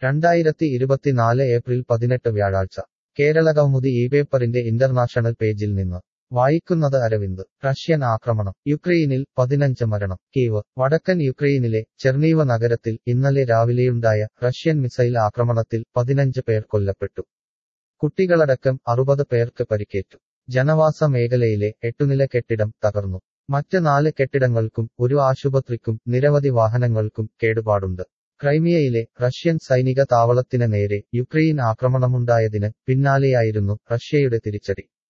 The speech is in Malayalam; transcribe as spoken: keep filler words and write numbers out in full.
രണ്ടായിരത്തി ഇരുപത്തിനാല് ഏപ്രിൽ പതിനെട്ട് വ്യാഴാഴ്ച കേരളകൗമുദി ഈ പേപ്പറിന്റെ ഇന്റർനാഷണൽ പേജിൽ നിന്ന് വായിക്കുന്നത് അരവിന്ദ്. റഷ്യൻ ആക്രമണം യുക്രെയിനിൽ പതിനഞ്ച് മരണം. കീവ്. വടക്കൻ യുക്രെയിനിലെ ചെർണീവ നഗരത്തിൽ ഇന്നലെ രാവിലെയുണ്ടായ റഷ്യൻ മിസൈൽ ആക്രമണത്തിൽ പതിനഞ്ച് പേർ കൊല്ലപ്പെട്ടു. കുട്ടികളടക്കം അറുപത് പേർക്ക് പരിക്കേറ്റു. ജനവാസ മേഖലയിലെ എട്ടുനില കെട്ടിടം തകർന്നു. മറ്റ് നാല് കെട്ടിടങ്ങൾക്കും ഒരു ആശുപത്രിക്കും നിരവധി വാഹനങ്ങൾക്കും കേടുപാടുണ്ട്. ക്രൈമിയയിലെ റഷ്യൻ സൈനിക താവളത്തിന് നേരെ യുക്രെയിൻ ആക്രമണമുണ്ടായതിന് പിന്നാലെയായിരുന്നു റഷ്യയുടെ തിരിച്ചടി.